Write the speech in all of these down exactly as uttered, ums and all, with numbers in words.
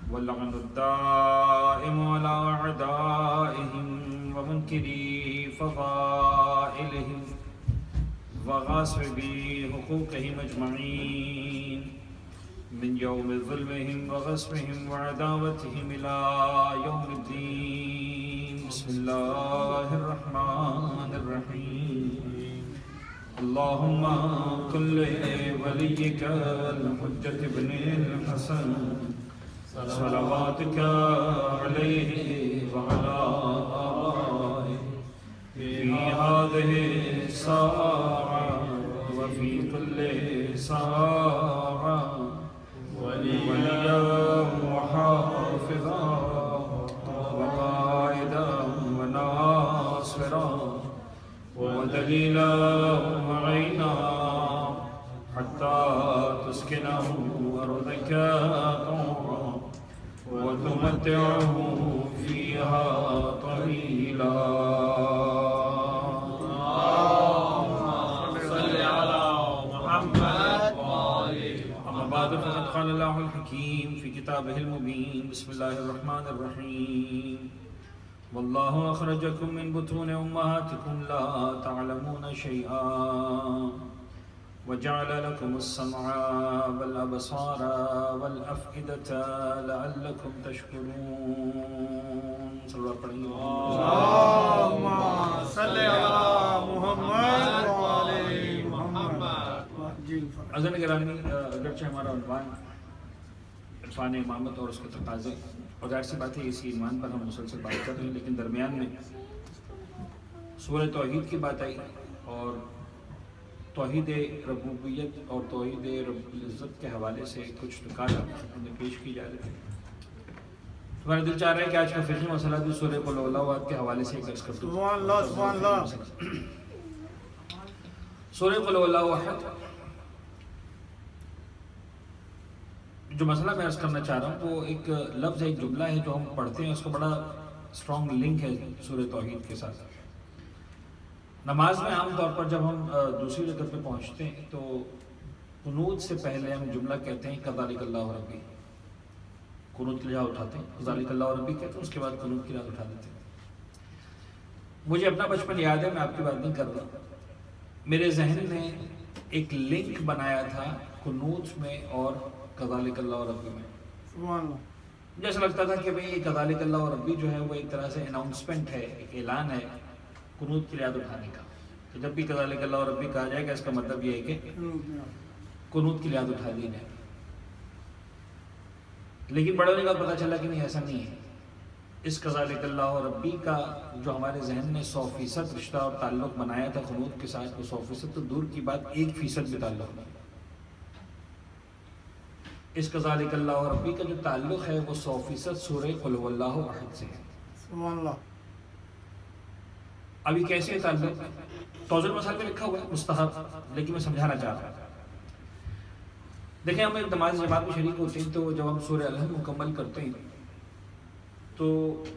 واللعن الدائم على أعدائهم ومنكري فضائلهم وغاصبي حقوقهم أجمعين من يوم ظلمهم وغصبهم وعداوتهم إلى يوم الدين. بسم الله الرحمن الرحيم. اللهم كن لوليك الحجة ابن الحسن صلواتك عليه وعلى آبائه في هذه الساعة وفي كل ساعة وليا وحافظا وقائدا وناصرا ودليلا وعينا حتى تسكنه أرضك طوعا وتمتعه فيها طويلا. فقد قال الله الحكيم في كتابه المبين. بسم الله الرحمن الرحيم. والله أخرجكم من بطون أمهاتكم لا تعلمون شيئا وجعل لكم السمع والأبصار والأفئدة لعلكم تشكرون. صلی اللہ علیہ وسلم. اللهم صل على محمد وعلى محمد. عزیزان گرامی، اگرچہ ہمارا عنوان عرفان امامت اور اس کے تقاضے، اور ظاہر سی بات ہے اسی عنوان پر ہم مسلسل بات کر رہے ہیں، لیکن درمیان میں سورہ توحید کی بات آئی اور توحید ربوبیت اور توحید رب العزت کے حوالے سے کچھ نکات ہمیں پیش کی جا رہی ہے. تمہارا دل چاہ رہا ہے کہ آج کا فقہی مسئلہ بھی سورہ قل اعوذ برب کے حوالے سے ایک درس کر دوں. سبحان اللہ سبحان اللہ. سورہ قل اعوذ برب جو مسئلہ میں عرض کرنا چاہ رہا ہوں وہ ایک لفظ ہے، ایک جملہ ہے جو ہم پڑھتے ہیں، اس کا بڑا اسٹرانگ لنک ہے سورہ توحید کے ساتھ. نماز میں عام طور پر جب ہم دوسری رکعت پہ پہنچتے ہیں تو قنوت سے پہلے ہم جملہ کہتے ہیں کذالک اللہ ربی. قنوت کی یاد اٹھاتے ہیں، کذالک اللہ ربی کہتے ہیں، اس کے بعد قنوت کی یاد اٹھا دیتے ہیں. مجھے اپنا بچپن یاد ہے، میں آپ کی بات نہیں کر رہا. میرے ذہن نے ایک لنک بنایا تھا قنوت میں اور کذالک اللہ ربی میں. سبحان اللہ. مجھے ایسا لگتا تھا کہ بھئی یہ کذالک اللہ ربی جو ہے وہ ایک طرح سے اناؤنسمنٹ ہے، ایک اعلان ہے قنوت کی یاد اٹھانے کا، کہ جب بھی کذالک اللہ ربی کہا جائے گا اس کا مطلب یہ ہے کہ قنوت کی یاد اٹھا دی جائے. لیکن بڑے ہونے کا پتہ چلا کہ نہیں، ایسا نہیں ہے. اس کذالک اللہ ربی کا جو ہمارے ذہن نے سو فیصد رشتہ اور تعلق بنایا تھا قنوت کے ساتھ، وہ سو فیصد تو دور کی بات ایک فیصد بھی تعلق نہیں. اس کذالک اللہ ربی کا جو تعلق ہے وہ سو فیصد سورہ قل هو اللہ احد سے ہے. سبحان اللہ. ابھی کیسے تعلق؟ توضیح مسائل میں لکھا ہوا ہے مستحب، لیکن میں سمجھانا چاہ رہا ہوں. دیکھیں، ہم ایک نماز جماعت میں شریک ہوتے ہیں تو جب ہم سورہ الحمد مکمل کرتے ہیں تو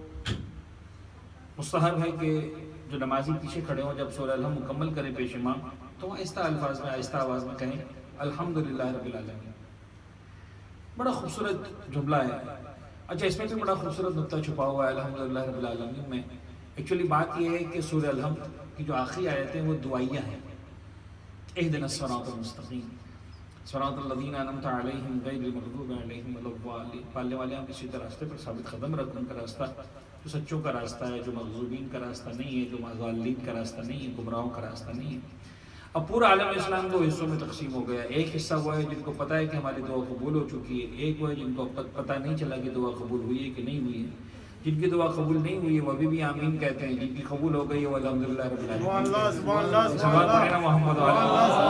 مستحب ہے کہ جو نمازی پیچھے کھڑے ہوں جب سورہ الحمد مکمل کریں پیش امام تو آہستہ الفاظ میں آہستہ آواز میں کہیں الحمدللہ رب العالمین. بڑا خوبصورت جملہ ہے. اچھا، اس میں بھی بڑا خوبصورت نقطہ چھپا ہوا ہے الحمدللہ رب العالمین میں. ایکچولی بات یہ ہے کہ سورہ الحمد کی جو آخری آیتیں وہ دعائیہ ہیں. اہدنا الصراط المستقیم صراط الذین انعمت علیہم غیر المغضوب علیہم ولا الضالین. پالنے والے ہم کسی طرح راستے پر ثابت قدم رکھ، ان کا راستہ جو سچوں کا راستہ ہے، جو مغضوبین کا راستہ نہیں ہے، جو ضالین کا راستہ نہیں ہے، گمراہوں کا راستہ نہیں ہے. اب پورا عالم اسلام دو حصوں میں تقسیم ہو گیا. ایک حصہ وہ ہے جن کو پتہ ہے کہ ہماری دعا قبول ہو چکی ہے، ایک وہ ہے جن کو پتہ نہیں چلا کہ دعا قبول ہوئی ہے کہ نہیں ہوئی ہے. جن کی دعا قبول نہیں ہوئی ہے وہ ابھی بھی آمین کہتے ہیں، جن کی قبول ہو گئی ہے وہ الحمدللہ رب العالمین. سبحان اللہ سبحان اللہ سبحان سبحان اللہ محمد وعلی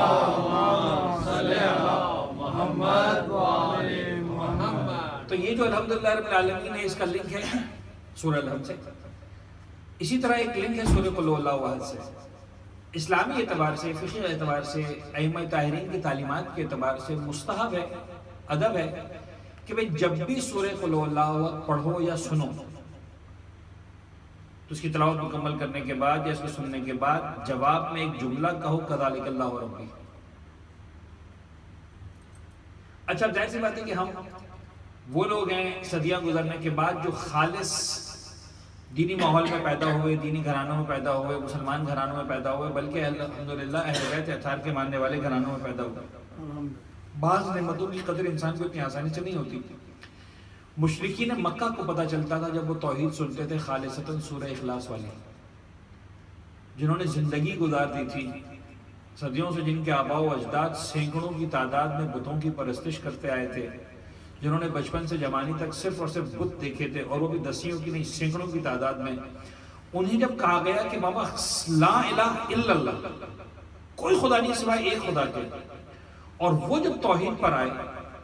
محمد وعلى محمد. تو یہ جو الحمدللہ رب العالمین ہے اس کا لنک ہے سورہ الحمد سے. اسی طرح ایک لنک ہے سورہ قل اعوذ برب سے. اسلامی اعتبار سے، فقہی اعتبار سے، ائمہ طاہرین کی تعلیمات کے اعتبار سے مستحب ہے، ادب ہے کہ بھئی جب بھی سورہ قل اعوذ برب پڑھو یا سنو تو اس کی تلاوت مکمل کرنے کے بعد یا اس کو سننے کے بعد جواب میں ایک جملہ کہو کذالک اللہ ربی. اچھا، ظاہر سی بات ہے کہ ہم وہ لوگ ہیں صدیاں گزرنے کے بعد جو خالص دینی ماحول میں پیدا ہوئے، دینی گھرانوں میں پیدا ہوئے، مسلمان گھرانوں میں پیدا ہوئے، بلکہ الحمدللہ اہل بیت اطہار کے ماننے والے گھرانوں میں پیدا ہوئے۔ بعض نعمتوں کی قدر انسان کو اتنی آسانی سے نہیں ہوتی۔ مشرکین مکہ کو پتہ چلتا تھا جب وہ توحید سنتے تھے خالصتاً سورہ اخلاص والی، جنہوں نے زندگی گزار دی تھی صدیوں سے، جن کے آباء و اجداد سینکڑوں کی تعداد میں بتوں کی پرستش کرتے آئے تھے، جنہوں نے بچپن سے جوانی تک صرف اور صرف بت دیکھے تھے، اور وہ بھی دسیوں کی نہیں سینکڑوں کی تعداد میں، انہیں جب کہا گیا کہ بابا لا الہ الا اللہ، کوئی خدا نہیں سوائے ایک خدا کے، اور وہ جب توحید پر آئے،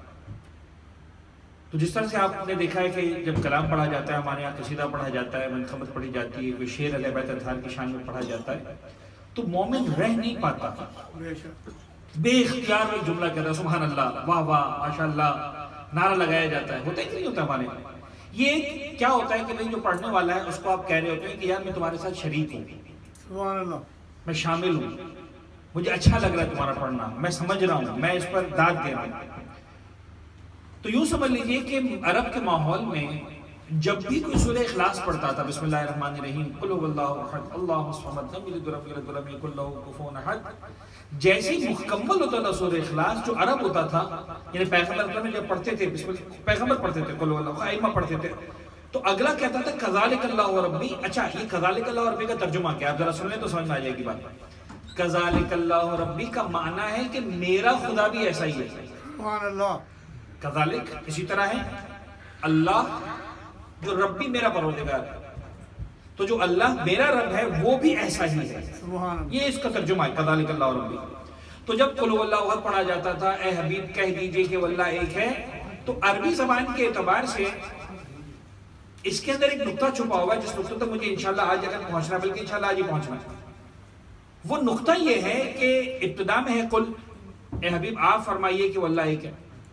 تو جس طرح سے آپ نے دیکھا ہے کہ جب کلام پڑھا جاتا ہے، ہمارے یہاں قصیدہ پڑھا جاتا ہے، منقبت پڑھی جاتی ہے، کوئی شعر اہل بیت اطہار کی شان میں پڑھا جاتا ہے، تو مومن رہ نہیں پاتا، بے اختیار ایک جملہ کہتا ہے سبحان اللہ، واہ واہ، ماشاء اللہ، نعرہ لگایا جاتا ہے۔ ہوتا ہے کہ نہیں ہوتا ہمارے یہاں؟ یہ کیا ہوتا ہے کہ بھئی جو پڑھنے والا ہے اس کو آپ کہہ رہے ہوتے ہیں کہ یار میں تمہارے ساتھ شریک ہوں، سبحان اللہ، میں شامل ہوں، مجھے اچھا لگ رہا ہے تمہارا پڑھنا، میں سمجھ رہا ہوں، میں اس پر داد دے رہا ہوں۔ تو یوں سمجھ لیجئے کہ عرب کے ماحول میں جب بھی کوئی سورہ اخلاص پڑھتا تھا، بسم اللہ الرحمن الرحیم، قل هو اللہ احد اللہ الصمد لم یلد ولم یولد ولم یکن لہ کفوا احد، جیسے ہی مکمل ہوتا تھا سورہ اخلاص، جو عرب ہوتا تھا، یعنی پیغمبر میں جب پڑھتے تھے، بسم اللہ پیغمبر پڑھتے تھے قل هو اللہ، ائمہ پڑھتے تھے، تو اگلا کہتا تھا کذالک اللہ ربی۔ اچھا، یہ کذالک اللہ ربی کا ترجمہ کیا؟ آپ ذرا سن لیں تو سمجھ میں آ جائے گی بات۔ کذالک اللہ ربی کا معنی ہے کہ میرا خدا بھی ایسا ہی ہے، سبحان اللہ، کذالک اسی طرح ہے اللہ جو ربی میرا پروردگار ہے، تو جو اللہ میرا رب ہے وہ بھی ایسا ہی ہے، سبحان اللہ، یہ اس کا ترجمہ ہے کذالک اللہ ربی۔ تو جب قل هو اللہ احد پڑھا جاتا تھا، اے حبیب کہہ دیجئے کہ وہ اللہ ایک ہے، تو عربی زبان کے اعتبار سے اس کے اندر ایک نقطہ چھپا ہوا ہے، جس نقطہ تک مجھے انشاءاللہ آج اگر پہنچنا، بلکہ انشاءاللہ آج ہی پہنچنا ہے۔ وہ نقطہ یہ ہے کہ ابتدا میں ہے قل، اے حبیب آپ فرمائیے کہ وہ اللہ ایک ہے،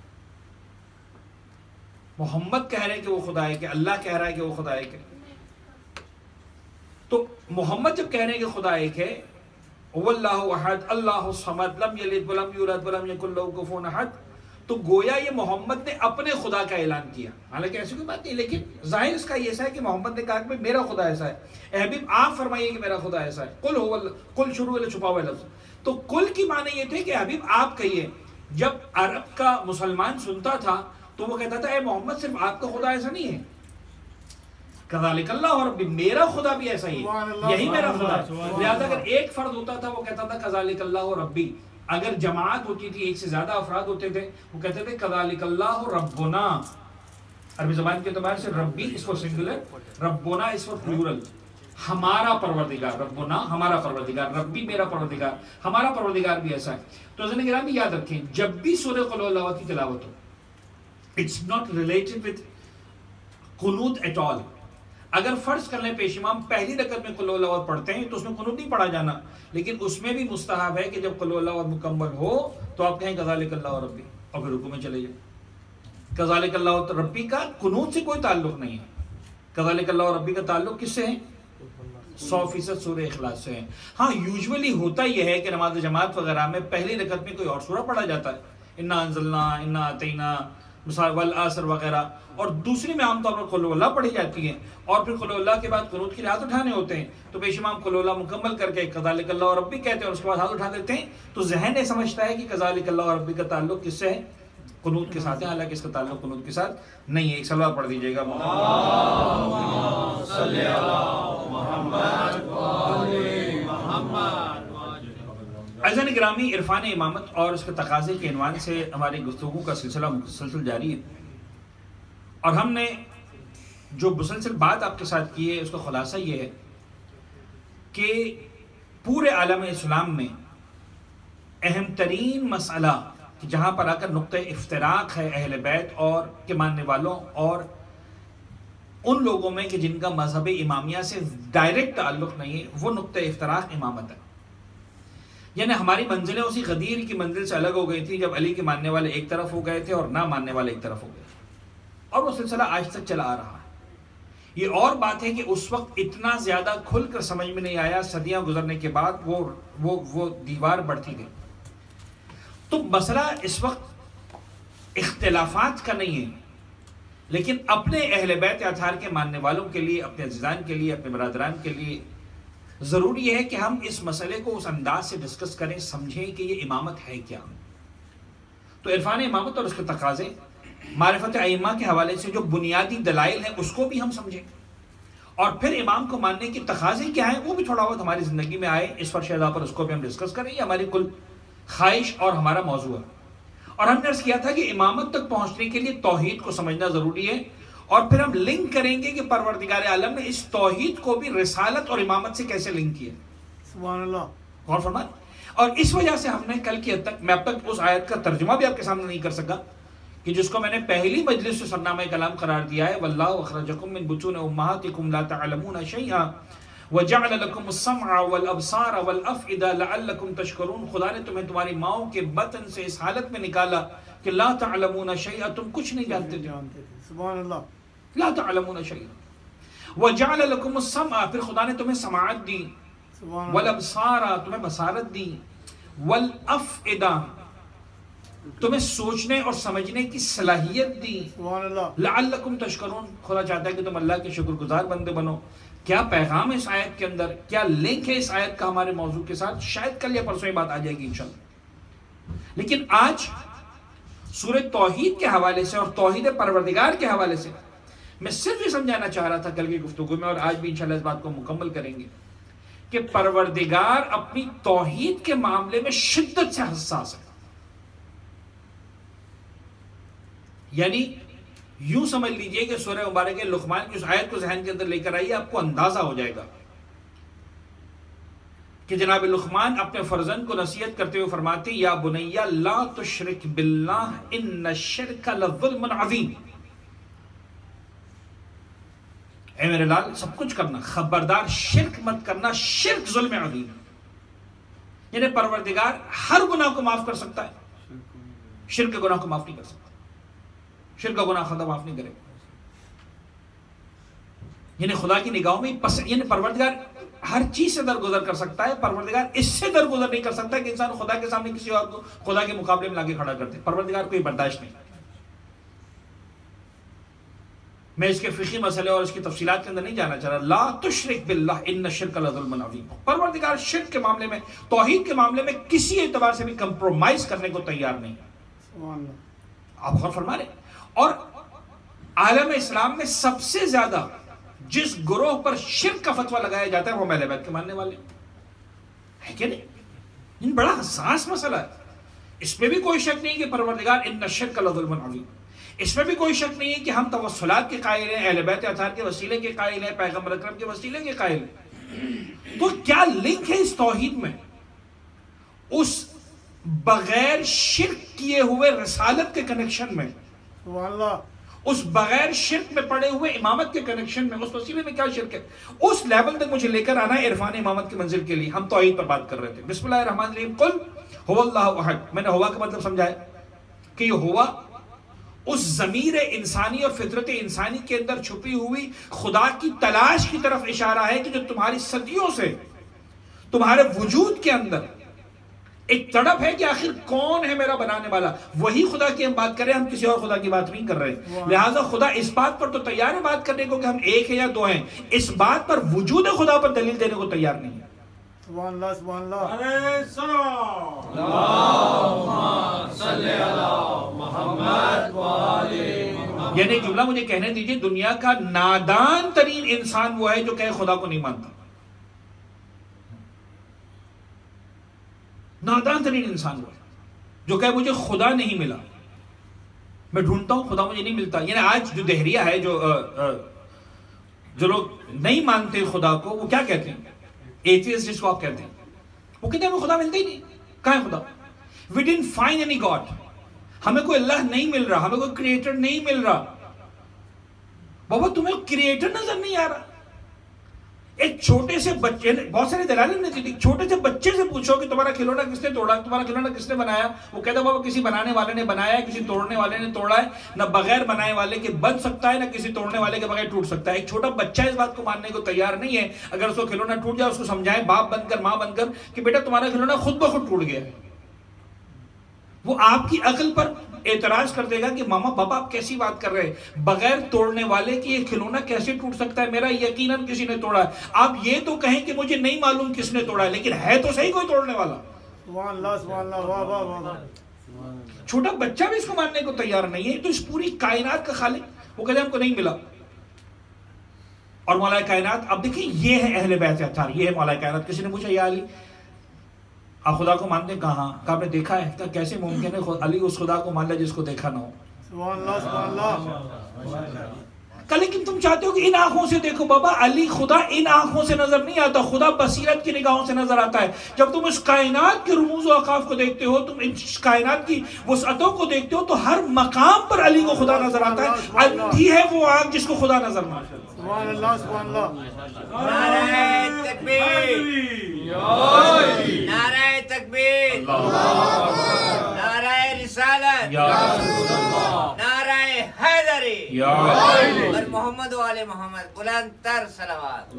محمد کہہ رہے ہیں کہ وہ خدا ایک ہے، اللہ کہہ رہا ہے کہ وہ خدا ایک ہے۔ تو محمد جب کہہ رہے ہیں کہ خدا ایک ہے، واللہ احد اللہ الصمد لم یلد ولم یولد ولم یکن لہ کفوا احد، تو گویا یہ محمد نے اپنے خدا کا اعلان کیا، حالانکہ ایسی کوئی بات نہیں، لیکن ظاہر اس کا یہ ایسا ہے کہ محمد نے کہا کہ میرا خدا ایسا ہے، اے حبیب آپ فرمائیے کہ میرا خدا ایسا ہے۔ قل هو اللہ، قل شروع میں چھپا ہوا لفظ، تو قل کی معنی یہ تھے کہ حبیب آپ کہیے۔ جب عرب کا مسلمان سنتا تھا تو وہ کہتا تھا اے محمد صرف آپ کا خدا ایسا نہیں ہے، کذالک اللہ ربی، میرا خدا بھی ایسا ہی ہے، یہی میرا خدا ہے۔ لہذا اگر ایک فرد ہوتا تھا وہ کہتا تھا کذالک اللہ ربی، اگر جماعت ہوتی تھی، ایک سے زیادہ افراد ہوتے تھے، وہ کہتے تھے کذالک اللہ ربنا۔ عربی زبان کے اعتبار سے ربی اس کو سنگولر، ربنا اس کو پلورل، ہمارا پروردگار، ربنا ہمارا پروردگار، ربی میرا پروردگار، ہمارا پروردگار بھی ایسا ہے۔ تو حضرت گرامی یاد رکھیں، جب بھی سورہ قل اللہ کی تلاوت ہو، it's not related with قنوت at all۔ اگر فرض کر لیں پیش امام پہلی رکعت میں قل اللہ پڑھتے ہیں تو اس میں قنوت نہیں پڑھا جانا، لیکن اس میں بھی مستحب ہے کہ جب قل اللہ مکمل ہو تو آپ کہیں کذالک اللہ ربی، اور پھر رکوع میں چلے جائیں۔ کذالک اللہ ربی کا قنوت سے کوئی تعلق نہیں ہے، کذالک اللہ ربی کا تعلق کس سے ہے؟ سو فیصد سورہ اخلاص سے ہے۔ ہاں یوزولی ہوتا یہ ہے کہ نماز جماعت وغیرہ میں پہلی رکعت میں کوئی اور سورہ پڑھا جاتا ہے، انا انزلنا، انا اعطینا، مثال والعصر وغیرہ، اور دوسری میں عام طور پر قل اللہ پڑھی جاتی ہے، اور پھر قل اللہ کے بعد قنوت کی ہاتھ اٹھانے ہوتے ہیں، تو پیش امام قل اللہ مکمل کر کے کذالک اللہ ربی کہتے ہیں اور اس کے بعد ہاتھ اٹھا دیتے ہیں، تو ذہن یہ سمجھتا ہے کہ کذالک اللہ ربی کا تعلق کس سے ہے؟ قنوت کے ساتھ ہے، حالانکہ اس کا تعلق قنوت کے ساتھ نہیں ہے۔ ایک صلوات پڑھ دیجیے گا، اللہم صلی علی محمد و آل محمد۔ عزیزان گرامی، عرفان امامت اور اس کے تقاضے کے عنوان سے ہماری گفتگو کا سلسلہ مسلسل جاری ہے، اور ہم نے جو مسلسل بات آپ کے ساتھ کی ہے اس کا خلاصہ یہ ہے کہ پورے عالم اسلام میں اہم ترین مسئلہ کہ جہاں پر آ کر نقطہ افتراق ہے اہل بیت اور کے ماننے والوں اور ان لوگوں میں کہ جن کا مذہب امامیہ سے ڈائریکٹ تعلق نہیں ہے، وہ نقطہ افتراق امامت ہے۔ یعنی ہماری منزلیں اسی غدیر کی منزل سے الگ ہو گئی تھی جب علی کے ماننے والے ایک طرف ہو گئے تھے اور نہ ماننے والے ایک طرف ہو گئے تھے، اور وہ سلسلہ آج تک چلا آ رہا ہے۔ یہ اور بات ہے کہ اس وقت اتنا زیادہ کھل کر سمجھ میں نہیں آیا، صدیاں گزرنے کے بعد وہ وہ وہ دیوار بڑھتی گئی۔ تو مسئلہ اس وقت اختلافات کا نہیں ہے، لیکن اپنے اہل بیت اطہار کے ماننے والوں کے لیے، اپنے عزیزان کے لیے، اپنے برادران کے لیے ضروری ہے کہ ہم اس مسئلے کو اس انداز سے ڈسکس کریں، سمجھیں کہ یہ امامت ہے کیا. تو عرفان امامت اور اس کے تقاضے، معرفت ائمہ کے حوالے سے جو بنیادی دلائل ہیں اس کو بھی ہم سمجھیں، اور پھر امام کو ماننے کے تقاضے کیا ہیں وہ بھی تھوڑا بہت ہماری زندگی میں آئے، اس پر شہدا پر اس کو بھی ہم ڈسکس کریں. یہ ہماری کل خواہش اور ہمارا موضوع ہے. اور ہم نے عرض کیا تھا کہ امامت تک پہنچنے کے لیے توحید کو سمجھنا ضروری ہے، اور پھر ہم لنک کریں گے کہ پروردگار عالم نے اس توحید کو بھی رسالت اور امامت سے کیسے لنک کیا. سبحان اللہ. غور فرمائیں. اور اس وجہ سے ہم نے کل کی حد تک، میں اب تک اس آیت کا ترجمہ بھی آپ کے سامنے نہیں کر سکا کہ جس کو میں نے پہلی مجلس سے سرنامہ کلام قرار دیا ہے، واللہ اخرجکم من بطون امہاتکم لا تعلمون شیئا وجعل لکم السمع والابصار والافئدہ لعلکم تشکرون. خدا نے تمہیں تمہاری ماؤں کے بطن سے اس حالت میں نکالا کہ لا تعلمون شیئا، تم کچھ نہیں جانتے تھے. سبحان اللہ. لا تعلمون شیئا وجعل لکم السمع، پھر خدا نے تمہیں سماعت دی، والابصار تمہیں بصارت دی، والافئدہ تمہیں سوچنے اور سمجھنے کی صلاحیت دی، سبحان اللہ. لعلکم تشکرون. خدا چاہتا ہے کہ تم اللہ کے شکر گزار بندے بنو. کیا پیغام ہے اس آیت کے اندر، کیا لنک ہے اس آیت کا ہمارے موضوع کے ساتھ، شاید کل یا پرسوں یہ بات آ جائے گی انشاءاللہ. لیکن آج سورہ توحید کے حوالے سے اور توحید پروردگار کے حوالے سے میں صرف یہ سمجھانا چاہ رہا تھا کل کی گفتگو میں، اور آج بھی انشاءاللہ اس بات کو مکمل کریں گے کہ پروردگار اپنی توحید کے معاملے میں شدت سے حساس ہے. یعنی یوں سمجھ لیجئے کہ سورہ مبارکہ لقمان کی اس آیت کو ذہن کے اندر لے کر آئیے، آپ کو اندازہ ہو جائے گا کہ جناب لقمان اپنے فرزند کو نصیحت کرتے ہوئے فرماتے یا بنی لا تشرک باللہ ان الشرک لظلم عظیم. اے میرے لال سب کچھ کرنا، خبردار شرک مت کرنا، شرک ظلم عظیم. یعنی پروردگار ہر گناہ کو معاف کر سکتا ہے، شرک کے گناہ کو معاف نہیں کر سکتا. شرک کا گناہ خدا معاف نہیں کرے. یعنی خدا کی نگاہوں میں پسند، یعنی پروردگار ہر چیز سے درگزر کر سکتا ہے، پروردگار اس سے درگزر نہیں کر سکتا کہ انسان خدا کے سامنے کسی اور کو خدا کے مقابلے میں لا کے کھڑا کرتے. پروردگار کو یہ برداشت نہیں. میں اس کے فقہی مسئلے اور اس کی تفصیلات کے اندر نہیں جانا چاہ رہا. لا تشرک باللہ ان الشرک لظلم عظیم. پروردگار شرک کے معاملے میں، توحید کے معاملے میں کسی اعتبار سے بھی کمپرومائز کرنے کو تیار نہیں. آپ غور فرما رہے. اور عالم اسلام میں سب سے زیادہ جس گروہ پر شرک کا فتویٰ لگایا جاتا ہے وہ اہل بیت کے ماننے والے ہے کہ نہیں. بڑا حساس مسئلہ ہے. اس میں بھی کوئی شک نہیں کہ پروردگار ان الشرک لظلم عظیم. اس میں بھی کوئی شک نہیں ہے کہ ہم توسلات کے قائل ہیں، اہل بیت اطہار کے وسیلے کے قائل ہیں، پیغمبر اکرم کے وسیلے کے قائل ہیں. تو کیا لنک ہے اس توحید میں، اس بغیر شرک کیے ہوئے رسالت کے کنیکشن میں، اس بغیر شرک میں پڑے ہوئے امامت کے کنیکشن میں، اس وسیلے میں کیا شرک ہے؟ اس لیول تک مجھے لے کر آنا ہے عرفان امامت کی منزل کے لیے. ہم توحید پر بات کر رہے تھے. بسم اللہ الرحمن الرحیم. قل هو اللہ احد. میں نے ہوا کا مطلب سمجھایا کہ یہ ہوا اس ضمیر انسانی اور فطرت انسانی کے اندر چھپی ہوئی خدا کی تلاش کی طرف اشارہ ہے کہ جو تمہاری صدیوں سے تمہارے وجود کے اندر ایک تڑپ ہے کہ آخر کون ہے میرا بنانے والا. وہی خدا کی ہم بات کریں، ہم کسی اور خدا کی بات نہیں کر رہے. لہٰذا خدا اس بات پر تو تیار ہے بات کرنے کو کہ ہم ایک ہے یا دو ہیں. اس بات پر وجود خدا پر دلیل دینے کو تیار نہیں ہے. سبحان اللہ سبحان اللہ. ارے سلام اللہم صلی علی محمد وآلِ محمد. یعنی جملہ مجھے کہنے دیجئے، دنیا کا نادان ترین انسان وہ ہے جو کہے خدا کو نہیں مانتا. نادان ترین انسان وہ ہے جو کہے مجھے خدا نہیں ملا، میں ڈھونڈتا ہوں خدا مجھے نہیں ملتا. یعنی آج جو دہریہ ہے، جو جو لوگ نہیں مانتے خدا کو، وہ کیا کہتے ہیں؟ ایتھیسٹ جس کو آپ کہتے ہیں، وہ کہتے ہیں ہمیں خدا ملتا ہی نہیں. کہاں ہے خدا؟ We didn't find any God. ہمیں کوئی اللہ نہیں مل رہا، ہمیں کوئی کریٹر نہیں مل رہا. بابا تمہیں کریٹر نظر نہیں آ رہا. ایک چھوٹے سے بچے، بہت سارے دلائل نے دی، چھوٹے سے بچے سے پوچھو کہ تمہارا کھلونا کس نے توڑا، تمہارا کھلونا کس نے بنایا، وہ کہتا ہے بابا کسی بنانے والے نے بنایا ہے، کسی توڑنے والے نے توڑا ہے. نہ بغیر بنانے والے کے بن سکتا ہے، نہ کسی توڑنے والے کے بغیر ٹوٹ سکتا ہے. ایک چھوٹا بچہ اس بات کو ماننے کو تیار نہیں ہے. اگر اس کو کھلونا ٹوٹ جائے، اس کو سمجھائیں باپ بن کر، ماں بن کر کہ بیٹا تمہارا کھلونا خود بخود ٹوٹ گیا ہے. وہ آپ کی عقل پر اعتراض کر دے گا کہ ماما بابا آپ کیسی بات کر رہے ہیں، بغیر توڑنے والے کی یہ کھلونا کیسے ٹوٹ سکتا ہے، میرا یقیناً کسی نے توڑا ہے. آپ یہ تو کہیں کہ مجھے نہیں معلوم کس نے توڑا ہے، لیکن ہے تو صحیح کوئی توڑنے والا. سبحان اللہ سبحان اللہ واہ واہ واہ واہ. چھوٹا بچہ بھی اس کو ماننے کو تیار نہیں ہے. تو اس پوری کائنات کا خالق وہ کہتے ہیں ہم کو نہیں ملا. اور مولا کائنات، اب دیکھیں یہ ہے اہل بیت اطہار، یہ ہے مولا کائنات. کسی نے پوچھا یا علی آپ خدا کو مانتے کہاں؟ کہ آپ نے دیکھا ہے؟ کہ کیسے ممکن ہے علی اس خدا کو مان لے جس کو دیکھا نہ ہو؟ سبحان اللہ سبحان اللہ. کہ لیکن تم چاہتے ہو کہ ان آنکھوں سے دیکھو. بابا علی خدا ان آنکھوں سے نظر نہیں آتا، خدا بصیرت کی نگاہوں سے نظر آتا ہے. جب تم اس کائنات کے رموز و اوقاف کو دیکھتے ہو، تم اس کائنات کی وسعتوں کو دیکھتے ہو، تو ہر مقام پر علی کو خدا نظر آتا ہے. اندھی ہے وہ آنکھ جس کو خدا نظر نہ آتا. سبحان اللہ سبحان اللہ. نعرہ تکبیر، نعرہ تکبیر، نعرہ رسالت، نعرہ حیدری اور محمد و آل محمد. بلند تر صلوات.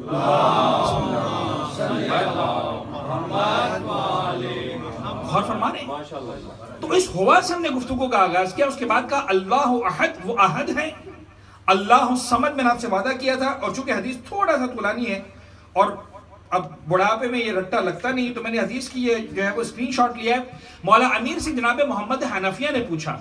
غور فرما رہے ہیں؟ تو اس ہوا سے ہم نے گفتگو کا آغاز کیا. اس کے بعد کہا اللہ احد، وہ احد ہے. اللہ الصمد میں نے آپ سے وعدہ کیا تھا، اور چونکہ حدیث تھوڑا سا طولانی ہے اور اب بڑھاپے میں یہ رٹا لگتا نہیں، تو میں نے حدیث کی یہ جو ہے وہ اسکرین شاٹ لیا ہے. مولا امیر سے جناب محمد حنفیہ نے پوچھا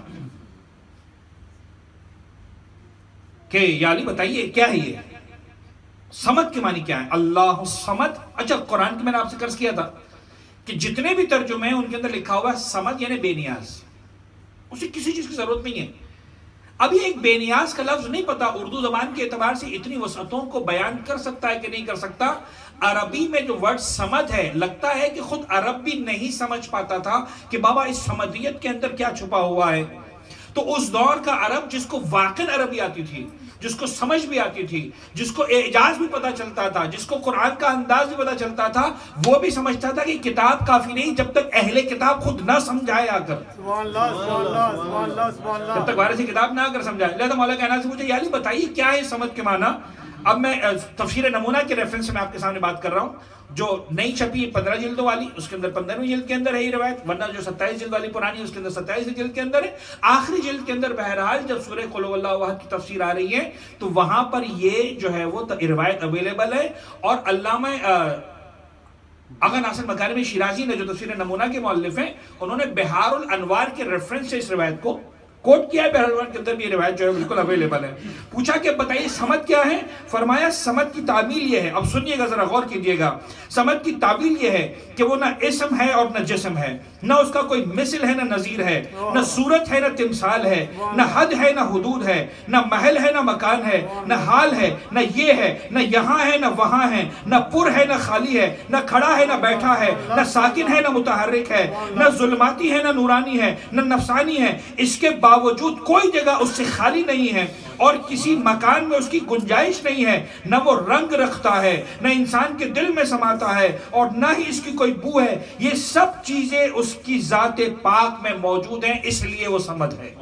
کہ یا علی بتائیے کیا ہے یہ صمد کے معنی کیا ہے؟ اللہ الصمد. اچھا قرآن کی میں نے آپ سے قرض کیا تھا کہ جتنے بھی ترجمے ہیں ان کے اندر لکھا ہوا ہے صمد یعنی بے نیاز، اسے کسی چیز کی ضرورت نہیں ہے. اب یہ ایک بے نیاز کا لفظ نہیں پتا اردو زبان کے اعتبار سے اتنی وسعتوں کو بیان کر سکتا ہے کہ نہیں کر سکتا. عربی میں جو ورڈ سمد ہے، لگتا ہے کہ خود عرب بھی نہیں سمجھ پاتا تھا کہ بابا اس سمدیت کے اندر کیا چھپا ہوا ہے. تو اس دور کا عرب جس کو واقع عربی آتی تھی، جس کو سمجھ بھی آتی تھی، جس کو اعجاز بھی پتا چلتا تھا، جس کو قرآن کا انداز بھی پتا چلتا تھا، وہ بھی سمجھتا تھا کہ کتاب کافی نہیں جب تک اہل کتاب خود نہ سمجھائے آ کر. سبحان اللہ سبحان اللہ سبحان اللہ سبحان اللہ. جب تک وارث کتاب نہ آ کر سمجھائے. لہذا مولا کائنات سے پوچھا یا علی بتائیے کیا ہے سمد کے معنی. اب میں تفسیر نمونہ کے ریفرنس سے میں آپ کے سامنے بات کر رہا ہوں، جو نئی چھپی پندرہ جلدوں والی، اس کے اندر پندرہویں جلد کے اندر ہے یہ روایت، ورنہ جو ستائیس جلد والی پرانی ہے اس کے اندر ستائیس جلد کے اندر ہے. آخری جلد کے اندر بہرحال جب سورہ قل هو اللہ احد کی تفسیر آ رہی ہے تو وہاں پر یہ جو ہے وہ روایت اویلیبل ہے. اور علامہ آغا ناصر مکارمی شیرازی نے جو تفسیر نمونہ کے مؤلف ہیں، انہوں نے بہار الانوار کے ریفرنس سے اس روایت کو کوٹ کیا ہے. بہار الانوار کے اندر بھی یہ روایت جو ہے بالکل اویلیبل ہے. پوچھا کہ بتائیے سمد کیا ہے؟ فرمایا سمد کی تعبیر یہ ہے، اب سنیے گا ذرا غور کیجئے گا. سمد کی تعبیر یہ ہے کہ وہ نہ اسم ہے اور نہ جسم ہے، نہ اس کا کوئی مثل ہے نہ نظیر ہے، نہ صورت ہے نہ تمثال ہے، نہ حد ہے نہ حدود ہے، نہ محل ہے نہ مکان ہے، نہ حال ہے نہ یہ ہے، نہ یہاں ہے نہ وہاں ہے، نہ پر ہے نہ خالی ہے، نہ کھڑا ہے نہ بیٹھا ہے، نہ ساکن ہے نہ متحرک ہے، نہ ظلماتی ہے نہ نورانی ہے، نہ نفسانی ہے. اس کے باوجود کوئی جگہ اس سے خالی نہیں ہے اور کسی مکان میں اس کی گنجائش نہیں ہے. نہ وہ رنگ رکھتا ہے، نہ انسان کے دل میں سماتا ہے، اور نہ ہی اس کی کوئی بو ہے. یہ سب چیزیں اس کی ذات پاک میں موجود ہیں، اس لیے وہ سمد ہے.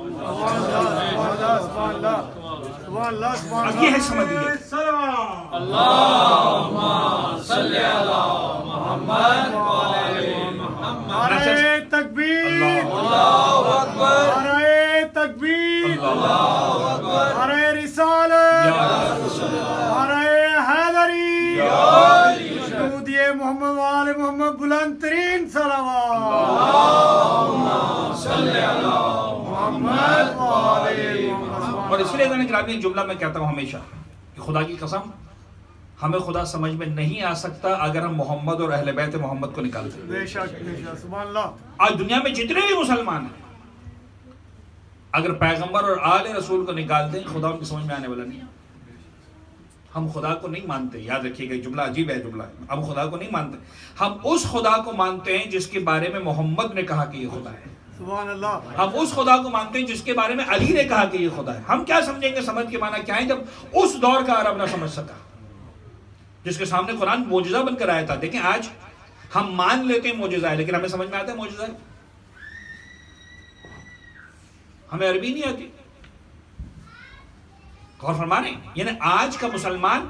اب یہ ہے سمدیت. اللہم صلی علی محمد و آل محمد. نعرہ تکبیر، اللہ اکبر، نعرہ تکبیر، نعرہ رسالت، نعرہ حیدری، درود محمد و آل محمد. بلند ترین صلوات. اللہم صلی علی محمد و آل محمد. اور اس لیے میں گرامی ایک جملہ میں کہتا ہوں ہمیشہ کہ خدا کی قسم ہمیں خدا سمجھ میں نہیں آ سکتا اگر ہم محمد اور اہل بیت محمد کو نکالتے ہیں. بے شک بے شک. سبحان اللہ. آج دنیا میں جتنے بھی مسلمان ہیں اگر پیغمبر اور آل رسول کو نکالتے ہیں خدا ان کی سمجھ میں آنے والا نہیں. ہم خدا کو نہیں مانتے. یاد رکھیے گا جملہ عجیب ہے جملہ. ہم خدا کو نہیں مانتے، ہم اس خدا کو مانتے ہیں جس کے بارے میں محمد نے کہا کہ یہ خدا ہے. سبحان اللہ. ہم اس خدا کو مانتے ہیں جس کے بارے میں علی نے کہا کہ یہ خدا ہے. ہم کیا سمجھیں گے سمجھ کے معنی کیا ہے جب اس دور کا عرب نہ سمجھ سکا جس کے سامنے قرآن معجزہ بن کر آیا تھا. دیکھیں آج ہم مان لیتے ہیں معجزہ ہے لیکن ہمیں سمجھ میں آتا ہے معجزہ ہے؟ ہمیں عربی نہیں آتی. غور فرما رہے ہیں؟ یعنی آج کا مسلمان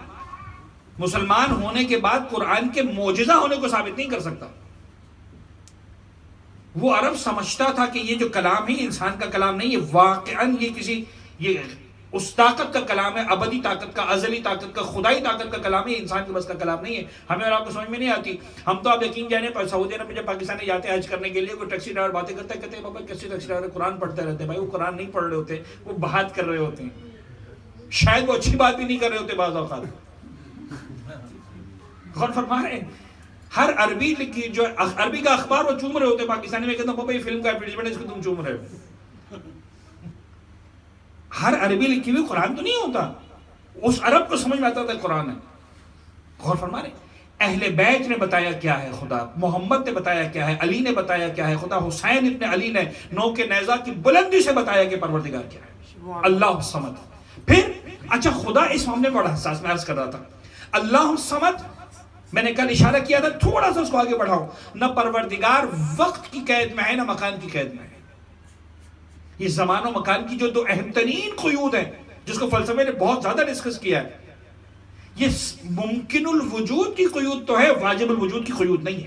مسلمان ہونے کے بعد قرآن کے معجزہ ہونے کو ثابت نہیں کر سکتا. وہ عرب سمجھتا تھا کہ یہ جو کلام ہے یہ انسان کا کلام نہیں، یہ واقعاً یہ کسی یہ اس طاقت کا کلام ہے، ابدی طاقت کا، ازلی طاقت کا، خدائی طاقت کا کلام ہے، انسان کے بس کا کلام نہیں ہے. ہمیں اور آپ کو سمجھ میں نہیں آتی. ہم تو آپ یقین جانے پر سعودی عرب میں جب پاکستانی جاتے ہیں حج کرنے کے لیے، کوئی ٹیکسی ڈرائیور باتیں کرتا ہے، کہتے ہیں بابا کیسے ٹیکسی ڈرائیور قرآن پڑھتے رہتے ہیں. بھائی وہ قرآن نہیں پڑھ رہے ہوتے، وہ بات کر رہے ہوتے ہیں، شاید وہ اچھی بات بھی نہیں کر رہے ہوتے بعض اوقات. غور فرما رہے ہیں. ہر عربی لکھی جو عربی کا اخبار وہ چوم رہے ہوتے ہیں، پاکستانی میں کہتے ہیں بابا یہ فلم کا ایڈورٹائزمنٹ ہے اس کو تم چوم رہے ہو. ہر عربی لکھی ہوئی قرآن تو نہیں ہوتا. اس عرب کو سمجھ میں آتا تھا قرآن ہے. غور فرما رہے. اہل بیت نے بتایا کیا ہے خدا، محمد نے بتایا کیا ہے، علی نے بتایا کیا ہے خدا، حسین ابن علی نے نو کے نیزہ کی بلندی سے بتایا کہ پروردگار کیا ہے، اللہ الصمد. پھر اچھا خدا اس معاملے میں بڑا حساس، میں عرض کر رہا تھا اللہ الصمد. میں نے کل اشارہ کیا تھا، تھوڑا سا اس کو آگے بڑھاؤ. نہ پروردگار وقت کی قید میں ہے نہ مکان کی قید میں ہے. یہ زمان و مکان کی جو دو اہم ترین قیود ہیں جس کو فلسفے نے بہت زیادہ ڈسکس کیا ہے، یہ ممکن الوجود کی قیود تو ہے، واجب الوجود کی قیود نہیں ہے.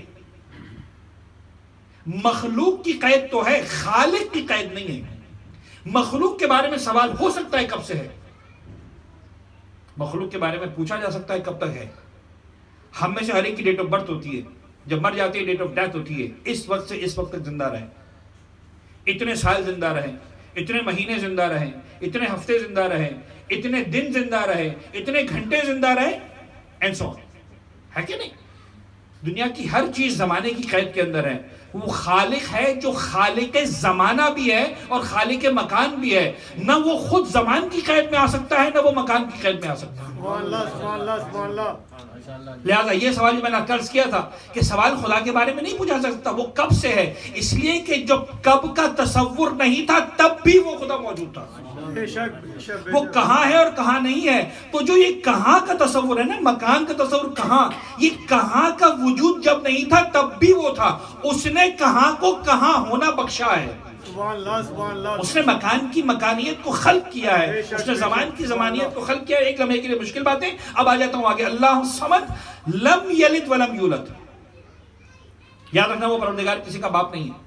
مخلوق کی قید تو ہے، خالق کی قید نہیں ہے. مخلوق کے بارے میں سوال ہو سکتا ہے کب سے ہے، مخلوق کے بارے میں پوچھا جا سکتا ہے کب تک ہے. ہم میں سے ہر ایک کی ڈیٹ آف برتھ ہوتی ہے، جب مر جاتی ہے ڈیٹ آف ڈیتھ ہوتی ہے. اس وقت سے اس وقت تک زندہ رہیں، اتنے سال زندہ رہیں، اتنے مہینے زندہ رہیں، اتنے ہفتے زندہ رہیں، اتنے دن زندہ رہیں، اتنے گھنٹے زندہ رہیں، اینڈ سو ہے کہ نہیں. دنیا کی ہر چیز زمانے کی قید کے اندر ہے. وہ خالق ہے جو خالق زمانہ بھی ہے اور خالق مکان بھی ہے. نہ وہ خود زمان کی قید میں آ سکتا ہے نہ وہ مکان کی قید میں آ سکتا ہے. سبحان اللہ سبحان اللہ سبحان اللہ. لہٰذا یہ سوال جو میں نے عرض کیا تھا کہ سوال خدا کے بارے میں نہیں پوچھا سکتا وہ کب سے ہے، اس لیے کہ جب کب کا تصور نہیں تھا تب بھی وہ خدا موجود تھا. بے شک بے شک. وہ کہاں ہے اور کہاں نہیں ہے. تو جو یہ کہاں کا تصور ہے نا، مکان کا تصور کہاں، یہ کہاں کا وجود جب نہیں تھا تب بھی وہ تھا. اس نے کہاں کو کہاں ہونا بخشا ہے. سبحان اللہ سبحان اللہ. اس نے مکان کی مکانیت کو خلق کیا ہے، اس نے زمان کی زمانیت کو خلق کیا ہے. ایک لمحے کے لیے مشکل باتیں. اب آ جاتا ہوں آگے. اللہ الصمد لم یلد ولم یولد. یاد رکھنا وہ پروردگار کسی کا باپ نہیں ہے،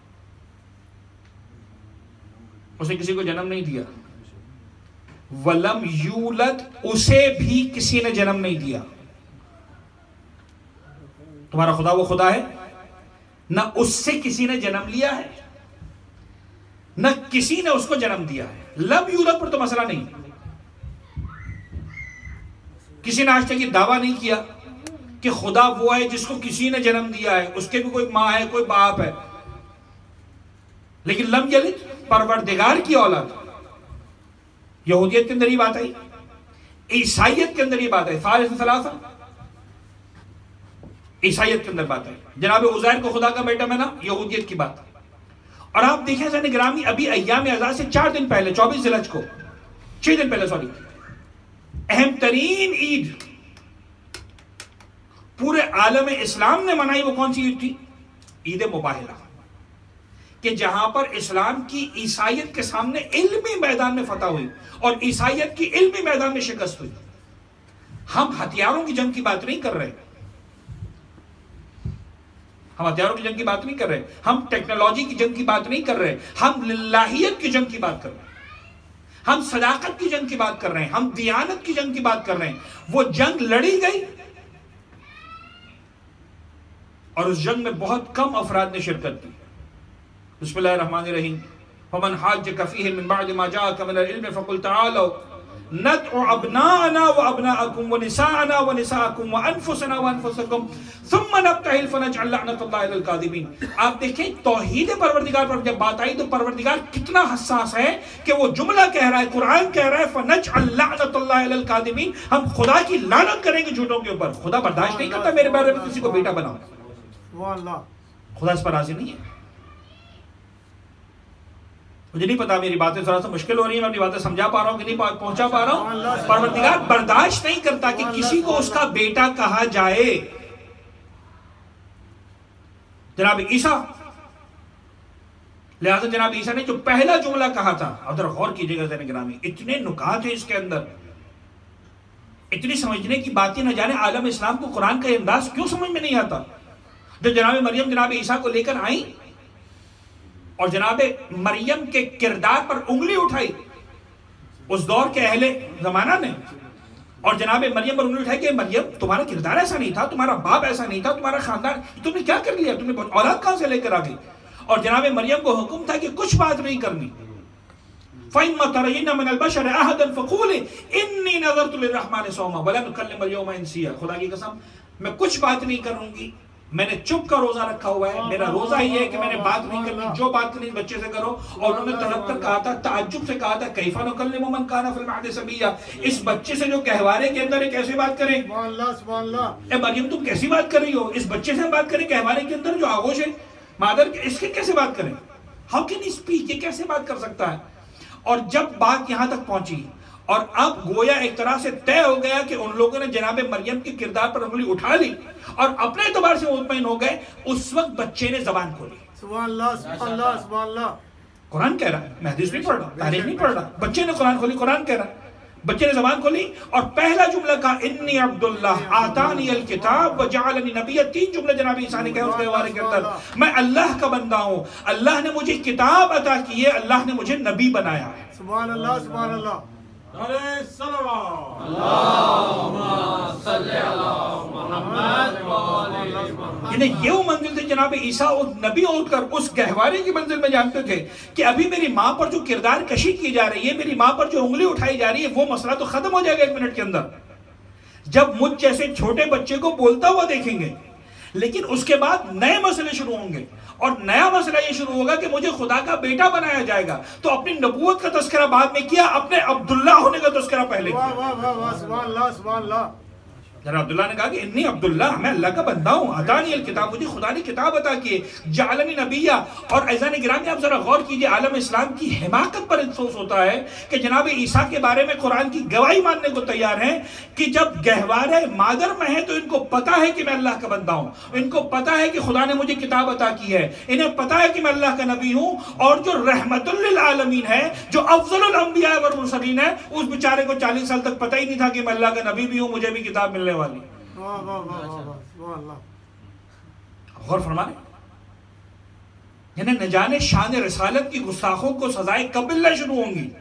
اسے کسی کو جنم نہیں دیا. ولم یولد، اسے بھی کسی نے جنم نہیں دیا. تمہارا خدا وہ خدا ہے، نہ اس سے کسی نے جنم لیا ہے نہ کسی نے اس کو جنم دیا ہے. لم یولد پر تو مسئلہ نہیں. کسی نے آج تک یہ دعویٰ نہیں کیا کہ خدا وہ ہے جس کو کسی نے جنم دیا ہے، اس کے بھی کوئی ماں ہے کوئی باپ ہے. لیکن لم یلد پروردگار کی اولاد. یہودیت کے اندر یہ بات آئی، عیسائیت کے اندر یہ بات آئی، ثالث ثلاثہ عیسائیت کے اندر بات آئی. جناب عزیر کو خدا کا بیٹا مانا، یہودیت کی بات. اور آپ دیکھیں زین گرامی، ابھی ایام اعزاز سے چار دن پہلے، چوبیس ذی الحج کو، چھ دن پہلے سوری، اہم ترین عید پورے عالم اسلام نے منائی. وہ کون سی عید تھی؟ عید مباہلہ، کہ جہاں پر اسلام کی عیسائیت کے سامنے علمی میدان میں فتح ہوئی اور عیسائیت کی علمی میدان میں شکست ہوئی. ہم ہتھیاروں کی جنگ کی بات نہیں کر رہے، ہم ہتھیاروں کی جنگ کی بات نہیں کر رہے، ہم ٹیکنالوجی کی جنگ کی بات نہیں کر رہے، ہم للہیت کی جنگ کی بات کر رہے ہیں، ہم صداقت کی جنگ کی بات کر رہے ہیں، ہم دیانت کی جنگ کی بات کر رہے ہیں. وہ جنگ لڑی گئی اور اس جنگ میں بہت کم افراد نے شرکت کی. بسم اللہ الرحمن الرحیم. فمن حاجک فیہ من بعد ما جاءک من العلم فقل تعالوا ندعو ابناءنا وابناءکم ونساءنا ونساءکم وانفسنا وانفسکم ثم نبتہل فنجعل لعنۃ اللہ علی الکاذبین. آپ دیکھیں توحید پروردگار پر جب بات آئی تو پروردگار کتنا حساس ہے کہ وہ جملہ کہہ رہا ہے، قرآن کہہ رہا ہے فنجعل لعنۃ اللہ علی الکاذبین، ہم خدا کی لعنت کریں گے جھوٹوں کے اوپر. خدا برداشت نہیں کرتا میرے بارے میں کسی کو بیٹا بناؤ. خدا اس پر راضی نہیں ہے. مجھے نہیں پتا میری باتیں تھوڑا سا مشکل ہو رہی ہیں، میں اپنی باتیں سمجھا پا رہا ہوں کہ نہیں پہنچا پا رہا ہوں. پروردگار برداشت نہیں کرتا کہ کسی کو اس کا بیٹا کہا جائے. جناب عیسیٰ، لہذا جناب عیسیٰ نے جو پہلا جملہ کہا تھا، ادھر غور کیجئے گا زین گرامی، اتنے نکات ہیں اس کے اندر، اتنی سمجھنے کی باتیں، نہ جانے عالم اسلام کو قرآن کا انداز کیوں سمجھ میں نہیں آتا. جب جناب مریم جناب عیسیٰ کو لے کر آئیں اور جناب مریم کے کردار پر انگلی اٹھائی اس دور کے اہل زمانہ نے، اور جناب مریم پر انگلی اٹھائی کہ مریم تمہارا کردار ایسا نہیں تھا، تمہارا باپ ایسا نہیں تھا، تمہارا خاندان، تم نے کیا کر لیا، تم نے اولاد کہاں سے لے کر آ گئی؟ اور جناب مریم کو حکم تھا کہ کچھ بات نہیں کرنی. فَإِمَّا تَرَيِنَّ مِنَ الْبَشَرِ أَحَدًا فَقُولِي إِنِّي نَذَرْتُ لِلرَّحْمَنِ صَوْمًا وَلَن أُكَلِّمَ الْيَوْمَ إِنسِيًّا. خدا کی قسم میں کچھ بات نہیں کروں گی، میں نے چپ کا روزہ رکھا ہوا ہے، میرا روزہ ہی ہے کہ میں نے بات نہیں کرنی، جو بات کرنی بچے سے کرو. اور انہوں نے تڑپ کر کہا تھا، تعجب سے کہا تھا کیف نکلم من کان فی المہد صبیا، اس بچے سے جو گہوارے کے اندر ہے کیسے بات کریں؟ سبحان اللہ سبحان اللہ. اے مریم تم کیسی بات کر رہی ہو، اس بچے سے بات کریں گہوارے کے اندر جو آغوش ہے مادر کے، اس کے کیسے بات کریں؟ ہاؤ کین ہی اسپیک، یہ کیسے بات کر سکتا ہے؟ اور جب بات یہاں تک پہنچی اور اب گویا ایک طرح سے طے ہو گیا کہ ان لوگوں نے جناب مریم کے کردار پر انگلی اٹھا لی اور اپنے اعتبار سے مطمئن ہو گئے، اس وقت بچے نے زبان کھولی. سبحان اللہ سبحان اللہ سبحان اللہ. قرآن کہہ رہا ہے، میں حدیث نہیں پڑھ رہا، تاریخ نہیں پڑھ رہا، بچے نے قرآن کھولی، قرآن کہہ رہا ہے. بچے نے زبان کھولی اور پہلا جملہ کہا انی عبداللہ آتانی الکتاب وجعلنی نبیا. تین جملے جناب عیسیٰ نے کہا اس کے بارے کے اندر، میں اللہ کا بندہ ہوں، اللہ نے مجھے کتاب عطا کی ہے، اللہ نے مجھے نبی بنایا ہے. سبحان اللہ سبحان اللہ. نعرہ صلوات اللہم صلی علی محمد وآلہ محمد. یعنی یہ وہ منزل تھے جناب عیسیٰ اور نبی اٹھ کر اس گہوارے کی منزل میں جانتے تھے کہ ابھی میری ماں پر جو کردار کشی کی جا رہی ہے، میری ماں پر جو انگلی اٹھائی جا رہی ہے، وہ مسئلہ تو ختم ہو جائے گا ایک منٹ کے اندر جب مجھ جیسے چھوٹے بچے کو بولتا ہوا دیکھیں گے. لیکن اس کے بعد نئے مسئلے شروع ہوں گے اور نیا مسئلہ یہ شروع ہوگا کہ مجھے خدا کا بیٹا بنایا جائے گا. تو اپنی نبوت کا تذکرہ بعد میں کیا، اپنے عبداللہ ہونے کا تذکرہ پہلے کیا. واہ واہ واہ واہ سبحان اللہ سبحان اللہ. جناب عبداللہ نے کہا کہ انی عبداللہ، میں اللہ کا بندہ ہوں، عطانی الکتاب، مجھے خدا نے کتاب عطا کی ہے، جعلنی نبیہ. اور عزیزان گرامی آپ ذرا غور کیجئے، عالم اسلام کی حماقت پر افسوس ہوتا ہے کہ جناب عیسیٰ کے بارے میں قرآن کی گواہی ماننے کو تیار ہیں کہ جب گہوارے مادر میں ہے تو ان کو پتا ہے کہ میں اللہ کا بندہ ہوں، ان کو پتا ہے کہ خدا نے مجھے کتاب عطا کی ہے، انہیں پتا ہے کہ میں اللہ کا نبی ہوں. اور جو رحمت للعالمین ہے، جو افضل الانبیاء والمرسلین ہے، اس بیچارے کو چالیس سال تک پتہ ہی نہیں تھا کہ میں اللہ کا نبی بھی ہوں، مجھے بھی کتاب ملنے والی. واہ واہ واہ واہ سبحان اللہ. غور فرمائیں، یعنی نہ جانے شان رسالت کی گستاخوں کو سزائیں کب ملنا شروع ہوں گی.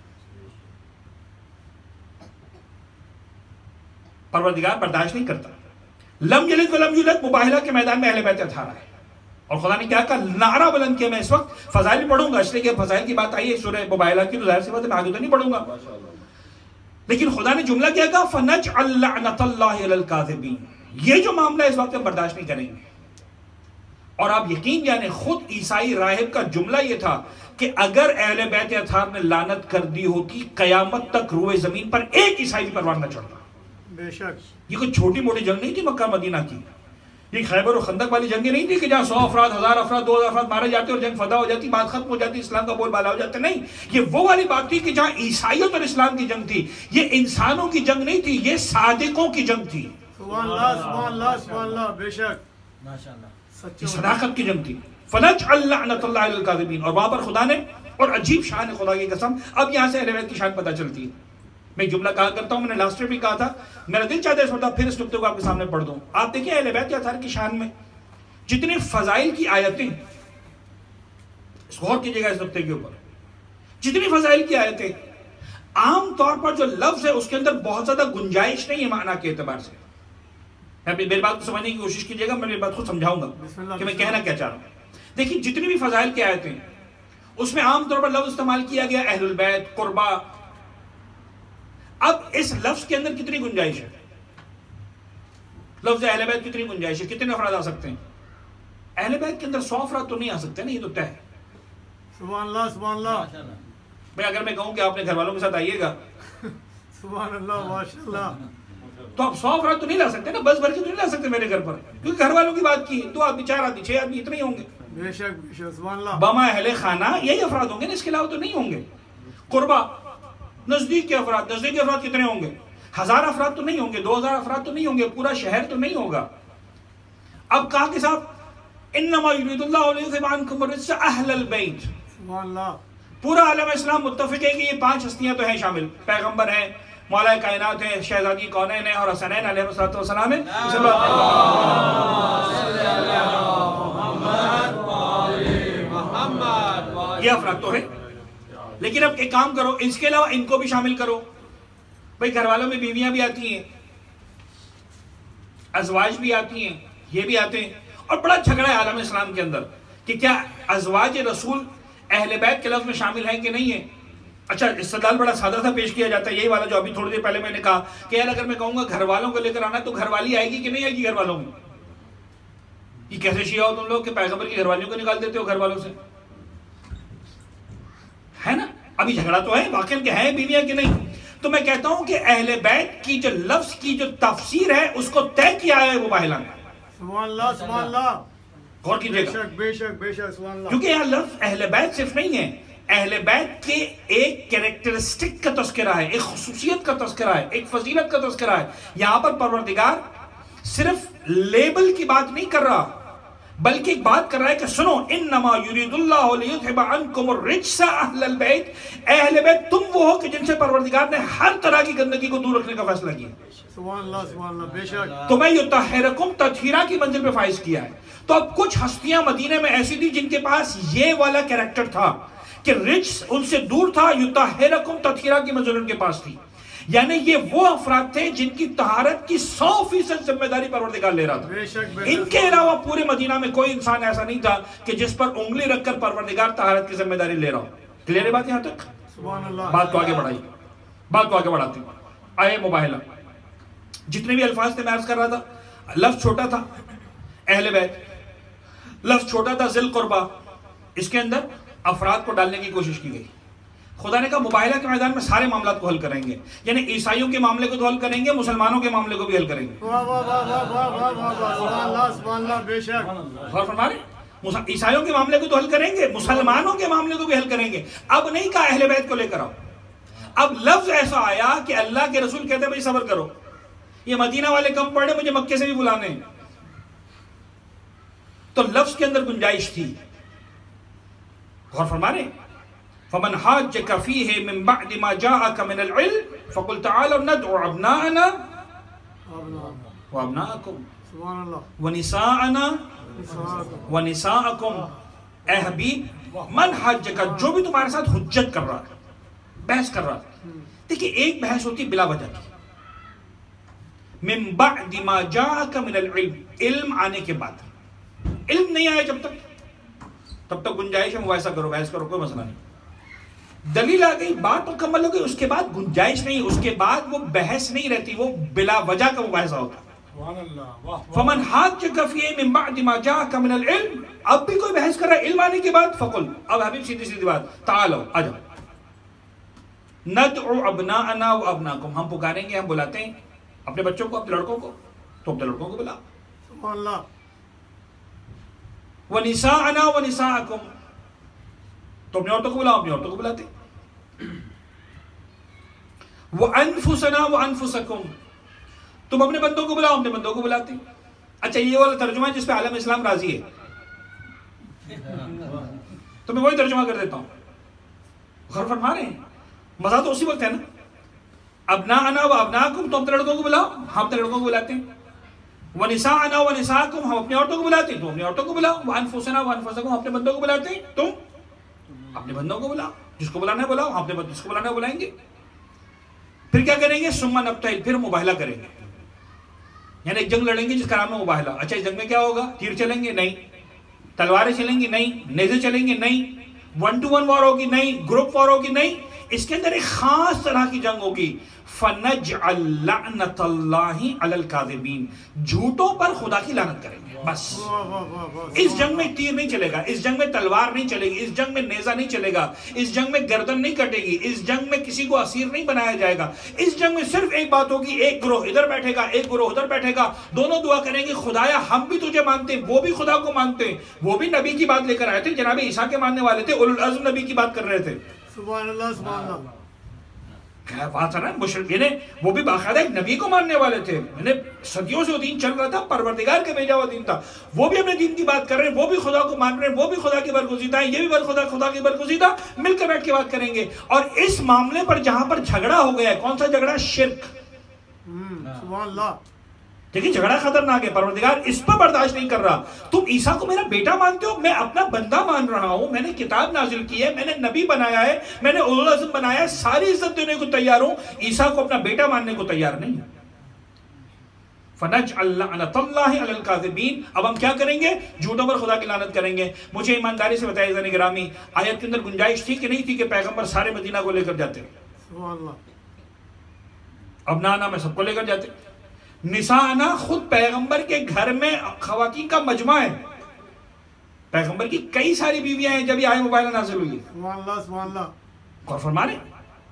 پروردگار برداشت نہیں کرتا. لم یلد ولم یولد مباہلہ کے میدان میں اہل بیت اطہار ہے، اور خدا نے کیا کہا، نعرہ بلند کیا. میں اس وقت فضائل پڑھوں گا، اس لیے کہ فضائل کی بات آئی ہے سورہ مباہلہ کی، تو ظاہر سی بات ہے میں آگے تو نہیں پڑھوں گا. لیکن خدا نے جملہ کیا کہا، فَنَجْعَلْ لَعْنَةَ اللَّهِ عَلَى الْكَاذِبِينَ. یہ جو معاملہ اس وقت ہم برداشت نہیں کریں گے. اور آپ یقین جانیں خود عیسائی راہب کا جملہ یہ تھا کہ اگر اہل بیت اطہار نے لعنت کر دی ہوتی، قیامت تک روئے زمین پر ایک عیسائی بھی پروان نہ چڑھتا. بے شک یہ کوئی چھوٹی موٹی جنگ نہیں تھی مکہ مدینہ کی، یہ خیبر و خندق والی جنگیں نہیں تھی کہ جہاں سو افراد، ہزار افراد، دو ہزار افراد مارے جاتے اور جنگ فدا ہو جاتی، بات ختم ہو جاتی، اسلام کا بول بالا ہو جاتا. نہیں، یہ وہ والی بات تھی کہ جہاں عیسائیت اور اسلام کی جنگ تھی. یہ انسانوں کی جنگ نہیں تھی، یہ صادقوں کی جنگ تھی. سبحان اللہ سبحان اللہ سبحان اللہ. بے شک یہ صداقت کی جنگ تھی. فَنَجْعَلْ لَعْنَةَ اللَّهِ عَلَى الْكَاذِبِينَ. اور وہاں پر خدا نے، اور عجیب شان ہے خدا کی قسم. اب یہاں سے اہل بیت کی شان پتہ چلتی ہے. میں جملہ کہا کرتا ہوں، میں نے لاسٹ میں بھی کہا تھا، میرا دل چاہتا ہے اس مرتبہ پھر اس نقطے کو آپ کے سامنے پڑھ دوں. آپ دیکھیں اہل بیت اطہار کی شان میں جتنے فضائل کی آیتیں، غور کیجئے گا اس نقطے کے اوپر، جتنی فضائل کی آیتیں، عام طور پر جو لفظ ہے اس کے اندر بہت زیادہ گنجائش نہیں ہے معنی کے اعتبار سے. میری بات کو سمجھنے کی کوشش کیجئے گا، میں میری بات خود سمجھاؤں گا کہ میں کہنا کیا چاہ رہا ہوں. دیکھیں جتنی بھی فضائل کی آیتیں اس میں عام طور پر لفظ استعمال کیا گیا اہل البیت، قربا. اب اس لفظ کے اندر کتنی گنجائش ہے؟ لفظ اہل بیت کتنی گنجائش ہے؟ کتنے افراد آ سکتے ہیں؟ اہل بیت کے اندر سو افراد تو نہیں آ سکتے نا، یہ تو طے ہے. سبحان اللہ سبحان اللہ. بھئی اگر میں کہوں کہ آپ نے گھر والوں کے ساتھ آئیے گا، سبحان اللہ ماشاء اللہ، تو آپ سو افراد تو نہیں لا سکتے نا، بس بھر کے تو نہیں لا سکتے میرے گھر پر، کیونکہ گھر والوں کی بات کی، دو آدمی، چار آدمی، چھ آدمی، اتنے ہی ہوں گے. بے شک بے شک سبحان اللہ. بما اہل خانہ یہی افراد ہوں گے نا، اس کے علاوہ تو نہیں ہوں گے. قربا نزدیک کے افراد، نزدیک کے افراد کتنے ہوں گے؟ ہزار افراد تو نہیں ہوں گے، دو ہزار افراد تو نہیں ہوں گے، پورا شہر تو نہیں ہوگا. اب کہا کہ صاحب انما یرید اللہ لیذھب عنکم الرجس اہل البیت. سبحان اللہ. پورا عالم اسلام متفق ہے کہ یہ پانچ ہستیاں تو ہیں شامل، پیغمبر ہیں، مولا کائنات ہیں، شہزادی کونین ہیں، اور حسنین علیہ السلام ہیں. محمد یہ افراد تو ہے. لیکن اب ایک کام کرو، اس کے علاوہ ان کو بھی شامل کرو. بھائی گھر والوں میں بیویاں بھی آتی ہیں، ازواج بھی آتی ہیں، یہ بھی آتے ہیں. اور بڑا جھگڑا ہے عالم اسلام کے اندر کہ کیا ازواج رسول اہل بیت کے لفظ میں شامل ہیں کہ نہیں ہیں. اچھا استدلال بڑا سادہ سا پیش کیا جاتا ہے، یہی والا جو ابھی تھوڑی دیر پہلے میں نے کہا کہ یار اگر میں کہوں گا گھر والوں کو لے کر آنا تو گھر والی آئے گی کہ نہیں آئے گی گھر والوں میں. یہ کیسے شیعہ ہو تم لوگ کہ پیغمبر کی گھر والیوں کو نکال دیتے ہو گھر والوں سے، ہے نا. ابھی جھگڑا تو ہے واقعاً کہ ہے بیویاں کہ نہیں. تو میں کہتا ہوں کہ اہل بیت کی جو لفظ کی جو تفسیر ہے اس کو طے کیا ہے وہ باہلا نے. سبحان اللہ سبحان اللہ. غور کیجئے گا، بے شک بے شک سبحان اللہ. کیونکہ یہ لفظ اہل بیت صرف نہیں ہے، اہل بیت کے ایک کریکٹرسٹک کا تذکرہ ہے، ایک خصوصیت کا تذکرہ ہے، ایک فضیلت کا تذکرہ ہے. یہاں پر پروردگار صرف لیبل کی بات نہیں کر رہا بلکہ ایک بات کر رہا ہے کہ سنو انما یرید اللہ لیذھب عنکم الرجس اہل البیت. اہل بیت تم وہ ہو کہ جن سے پروردگار نے ہر طرح کی گندگی کو دور رکھنے کا فیصلہ کیا. سبحان اللہ سبحان اللہ. بے شک. تمہیں یطہرکم تطہیرا کی منزل پہ فائز کیا ہے. تو اب کچھ ہستیاں مدینے میں ایسی تھی جن کے پاس یہ والا کریکٹر تھا کہ رجس ان سے دور تھا، یطہرکم تطہیرا کی منزل ان کے پاس تھی. یعنی یہ وہ افراد تھے جن کی طہارت کی سو فیصد ذمہ داری پروردگار لے رہا تھا. بے شک بے شک. ان کے علاوہ پورے مدینہ میں کوئی انسان ایسا نہیں تھا کہ جس پر انگلی رکھ کر پروردگار طہارت کی ذمہ داری لے رہا ہو. کلیئر ہے بات یہاں تک؟ سبحان اللہ. بات کو آگے بڑھائی بات کو آگے بڑھاتی ہوں. آئے مباہلہ، جتنے بھی الفاظ تھے میں عرض کر رہا تھا. لفظ چھوٹا تھا اہل بیت، لفظ چھوٹا تھا ذی القربہ، اس کے اندر افراد کو ڈالنے کی کوشش کی گئی. خدا نے کہا مباہلہ کے میدان میں سارے معاملات کو حل کریں گے، یعنی عیسائیوں کے معاملے کو تو حل کریں گے، مسلمانوں کے معاملے کو بھی حل کریں گے. واہ واہ واہ واہ واہ واہ واہ واہ. سبحان اللہ سبحان اللہ. بے شک. غور فرما رہے ہیں؟ عیسائیوں کے معاملے کو تو حل کریں گے، مسلمانوں کے معاملے کو بھی حل کریں گے. اب نہیں کہا اہل بیت کو لے کر آؤ. اب لفظ ایسا آیا کہ اللہ کے رسول کہتے ہیں بھائی صبر کرو، یہ مدینہ والے کم پڑے، مجھے مکے سے بھی بلانے ہیں. تو لفظ کے اندر گنجائش تھی. غور فرما رہے ہیں؟ فمن حاجك فيه من بعد ما جاءك من العلم فقل تعالوا ندعو ابناءنا وابناءكم سبحان اللہ. ونساءنا ونساءكم. اے حبیب من حاجك، جو بھی تمہارے ساتھ حجت کر رہا ہے، بحث کر رہا ہے. دیکھیں ایک بحث ہوتی بلا وجہ کی، من بعد ما جاءك من العلم، علم آنے کے بعد. علم نہیں آیا جب تک، تب تک گنجائش ہے مباحثہ کرو، بحث کرو، کوئی مسئلہ نہیں. دلیل آ گئی، بات مکمل ہو گئی، اس کے بعد گنجائش نہیں، اس کے بعد وہ بحث نہیں رہتی، وہ بلا وجہ کا مباحثہ ہوتا. فمن حاجك فيه من بعد ما جاءك من العلم. اب بھی کوئی بحث کر رہا ہے علم آنے کے بعد، فقل، اب حبیب سیدھی سیدھی بات، تعالوا آ جاؤ، ندعو ابناءنا وابناءکم، ہم پکاریں گے، ہم بلاتے ہیں اپنے بچوں کو، اپنے لڑکوں کو، تو اپنے لڑکوں کو بلا. سبحان اللہ. ونساءنا ونساءکم، تو اپنی عورتوں کو بلاؤ، اپنی عورتوں کو بلاتے. وَأَنفُسَنَا وَأَنفُسَكُمْ، تم اپنے بندوں کو بلاؤ، اپنے بندوں کو بلاتے. اچھا یہ والا ترجمہ ہے جس پہ عالم اسلام راضی ہے، تو میں وہی ترجمہ کر دیتا ہوں. غور فرما رہے ہیں؟ مزہ تو اسی وقت ہے نا. ابناءنا وابناءکم، تو اپنے لڑکوں کو بلاؤ، ہم اپنے لڑکوں کو بلاتے ہیں. ونساءنا ونساءکم، ہم اپنی عورتوں کو بلاتے ہیں، تم اپنی عورتوں کو بلاؤ. وانفسنا وانفسکم، اپنے بندوں کو بلاتے ہیں، تم اپنے بندوں کو بلاؤ. جس کو بلانا ہے بلاؤ، ہم اپنے جس کو بلانا ہے بلائیں گے. پھر کیا کریں گے؟ ثم نبتہل، پھر مباہلہ کریں گے. یعنی ایک جنگ لڑیں گے جس کا نام ہے مباہلہ. اچھا اس جنگ میں کیا ہوگا؟ تیر چلیں گے؟ نہیں. تلواریں چلیں گی؟ نہیں. نیزے چلیں گے؟ نہیں. ون ٹو ون وار ہوگی؟ نہیں. گروپ وار ہوگی؟ نہیں. اس کے اندر ایک خاص طرح کی جنگ ہوگی. فَنَجْعَلْ لَعْنَةَ اللَّهِ عَلَى الْكَاذِبِينَ، جھوٹوں پر خدا کی لعنت کریں گے. بس اس جنگ میں تیر نہیں چلے گا، اس جنگ میں تلوار نہیں چلے گی، اس جنگ میں نیزہ نہیں چلے گا، اس جنگ میں گردن نہیں کٹے گی، اس جنگ میں کسی کو اسیر نہیں بنایا جائے گا. اس جنگ میں صرف ایک بات ہوگی، ایک گروہ ادھر بیٹھے گا، ایک گروہ ادھر بیٹھے گا، دونوں دعا کریں گے خدایا ہم بھی تجھے مانتے ہیں، وہ بھی خدا کو مانتے ہیں. وہ بھی نبی کی بات لے کر آئے تھے، جناب عیسیٰ کے ماننے والے تھے، اولو العزم نبی کی بات کر رہے تھے. سبحان اللہ سبحان اللہ. کیا بات ہے نا. مشرک یعنی وہ بھی باقاعدہ ایک نبی کو ماننے والے تھے، یعنی صدیوں سے وہ دین چل رہا تھا، پروردگار کے بھیجا ہوا دین تھا. وہ بھی اپنے دین کی بات کر رہے ہیں، وہ بھی خدا کو مان رہے ہیں، وہ بھی خدا کی برگزیدہ ہیں، یہ بھی بر خدا خدا کی برگزیدہ، مل کر بیٹھ کے بات کریں گے. اور اس معاملے پر جہاں پر جھگڑا ہو گیا ہے، کون سا جھگڑا؟ شرک. سبحان اللہ. دیکھیں جھگڑا خطرناک ہے. پروردگار اس پر برداشت نہیں کر رہا. تم عیسیٰ کو میرا بیٹا مانتے ہو, میں اپنا بندہ مان رہا ہوں, میں نے کتاب نازل کی ہے, میں نے نبی بنایا ہے, میں نے اولو العزم بنایا ہے, ساری عزت دینے کو تیار ہوں, عیسیٰ کو اپنا بیٹا ماننے کو تیار نہیں. فَنَجْعَلْ لَعْنَةَ اللَّهِ عَلَى الْكَاذِبِينَ. اب ہم کیا کریں گے؟ جھوٹوں پر خدا کی لعنت کریں گے. مجھے ایمانداری سے بتائیے عزیزان گرامی, آیت کے اندر گنجائش تھی کہ نہیں تھی کہ پیغمبر سارے مدینہ کو لے کر جاتے؟ سبحان اللہ. ابنانا میں سب کو لے کر جاتے. نساءنا خود پیغمبر کے گھر میں خواتین کا مجمع ہے. پیغمبر کی کئی ساری بیویاں ہیں جب یہ آئے موبائل نازل ہوئی ہے. سبحان اللہ سبحان اللہ. غور فرما رہے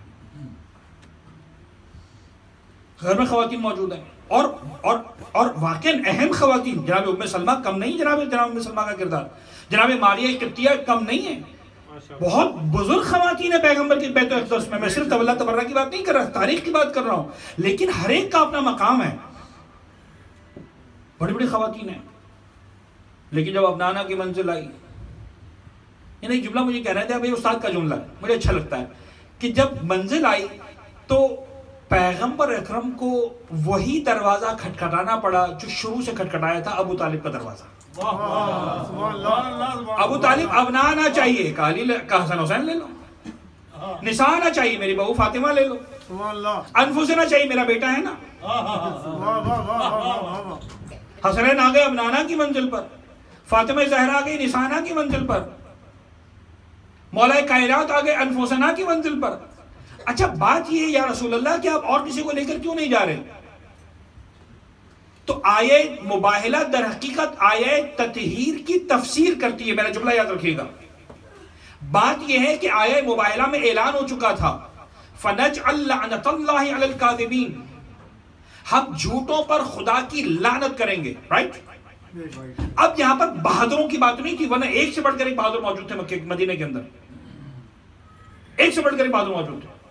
گھر میں خواتین موجود ہیں, اور اور اور واقعاً اہم خواتین. جناب ام سلمہ کم نہیں, جناب جناب ام سلمہ کا کردار. جناب ماریہ قبطیہ کم نہیں ہے, بہت بزرگ خواتین ہیں پیغمبر کے بیت اقدس میں. میں صرف تولہ تبرہ کی بات نہیں کر رہا, تاریخ کی بات کر رہا ہوں. لیکن ہر ایک کا اپنا مقام ہے, بڑی بڑی خواتین ہیں. لیکن جب ابنانا کی منزل آئی, یعنی ایک جملہ مجھے کہہ رہے تھے, اب یہ استاد کا جملہ ہے, مجھے اچھا لگتا ہے کہ جب منزل آئی تو پیغمبر اکرم کو وہی دروازہ کھٹکھٹانا پڑا جو شروع سے کھٹکھٹایا تھا, ابو طالب کا دروازہ. ابو طالب ابنا آنا چاہیے, کا حسن حسین لے لو. نساء آنا چاہیے, میری بہو فاطمہ لے لو. انفسنا چاہیے, میرا بیٹا ہے نا. حسنین آ گئے ابنانا کی منزل پر, فاطمہ زہرا آ گئی نسانا کی منزل پر, مولا کائنات آ گئے انفسنا کی منزل پر. اچھا بات یہ ہے یا رسول اللہ کہ آپ اور کسی کو لے کر کیوں نہیں جا رہے؟ تو آیہ مباہلہ در حقیقت آیہ تطہیر کی تفسیر کرتی ہے. میرا جملہ یاد رکھیے گا. بات یہ ہے کہ آیہ مباہلہ میں اعلان ہو چکا تھا فَنَجْعَلْ لَعْنَةَ اللَّهِ عَلَى الْكَاذِبِينَ, ہم جھوٹوں پر خدا کی لعنت کریں گے. رائٹ. اب یہاں پر بہادروں کی بات نہیں تھی, ورنہ ایک سے بڑھ کر ایک بہادر موجود تھے مکہ مدینہ کے اندر, ایک سے بڑھ کر ایک بہادر موجود تھے.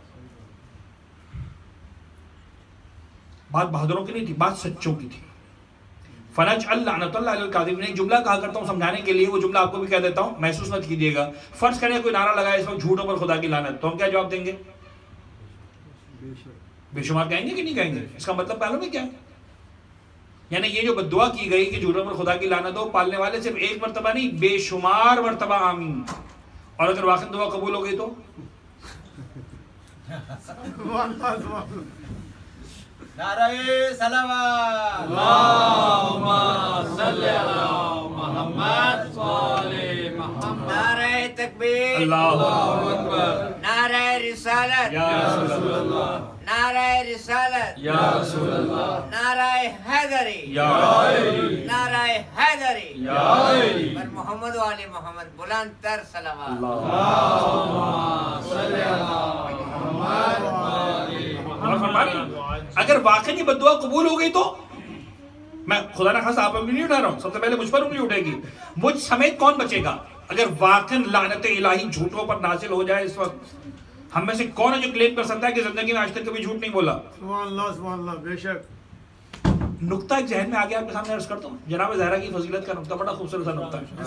بات بہادروں کی نہیں تھی, بات سچوں کی تھی. فَنَجْعَلْ لَعْنَةَ اللَّهِ عَلَى الْكَاذِبِينَ. ایک جملہ کہا کرتا ہوں سمجھانے کے لیے, وہ جملہ آپ کو بھی کہہ دیتا ہوں, محسوس مت کیجیے گا. فرض کریں کوئی نعرہ لگائے اس وقت جھوٹوں پر خدا کی لعنت, تو ہم کیا جواب دیں گے؟ بے شمار کہیں گے کہ نہیں کہیں گے؟ اس کا مطلب معلوم ہے کیا ہے؟ یعنی یہ جو بددعا کی گئی کہ جھوٹوں پر خدا کی لعنت ہو, پالنے والے صرف ایک مرتبہ نہیں بے شمار مرتبہ آمین. اور اگر واقعی دعا قبول ہو گئی تو نعرہ صلوات اللہم صلی علی محمد وآل محمد. نعرہ تکبیر, اللہ اکبر, نعرہ رسالت, یا رسول اللہ, نعرہ رسالت, یا رسول اللہ, نعرہ حیدری, یا نعرہ حیدری, یا پر محمد و آل محمد. بلند تر صلوات. اللہ صلی علی محمد اور فرمائیں اگر واقعی یہ بددعا قبول ہو گئی تو میں خدا نہ خواستہ آپ انگلی نہیں اٹھا رہا ہوں, سب سے پہلے مجھ پر انگلی اٹھے گی, مجھ سمیت کون بچے گا؟ اگر واقعی لعنت الہی جھوٹوں پر نازل ہو جائے اس وقت, ہم میں سے کون ہے جو کلیم کر سکتا ہے کہ زندگی میں آج تک کبھی جھوٹ نہیں بولا؟ سبحان اللہ سبحان اللہ. بے شک نقطہ ایک ذہن میں آگے آپ کے سامنے عرض کرتا ہوں. جناب زہرا کی فضیلت کا نقطہ بڑا خوبصورت سا نقطہ ہے.